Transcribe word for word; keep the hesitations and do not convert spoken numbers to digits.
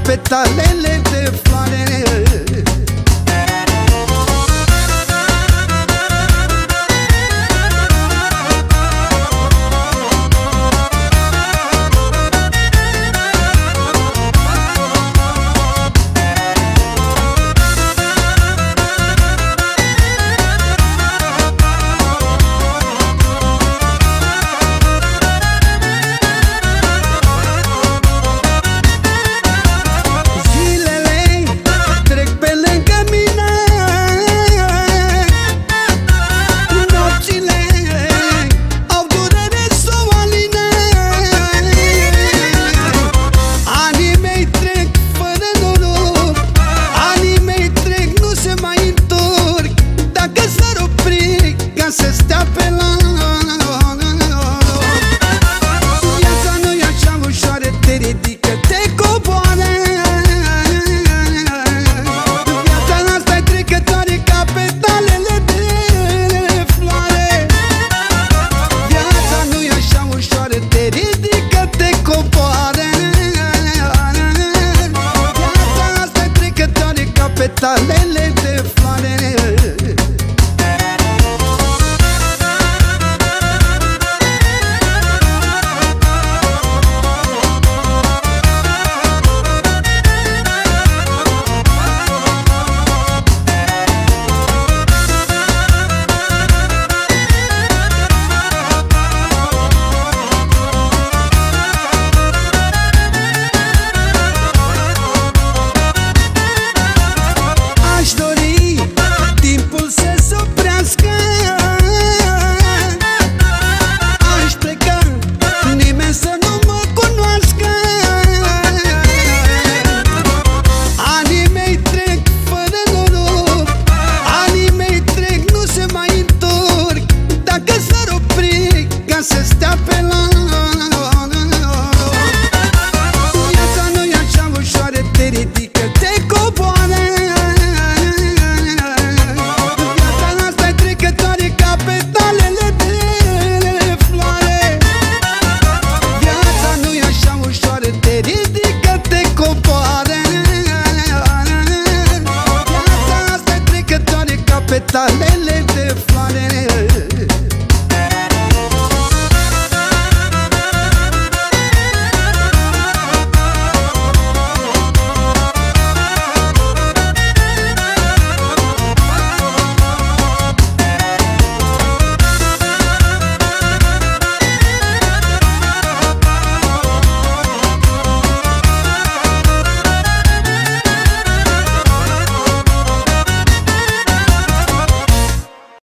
petalele de floare. Să stea pe la viața nu-i așa ușoară, te ridică, te coboară. Viața asta-i trecătoare ca petalele de floare. Viața nu-i așa ușoară, te ridică, te coboară. Viața asta-i trecătoare ca petalele de floare. Să stea pe la viața nu-i așa ușoară, te ridică, te coboară. Viața asta-i trecătoare ca petalele de floare. Viața nu-i așa ușoară, te ridică, te coboară. Viața asta-i trecătoare ca petale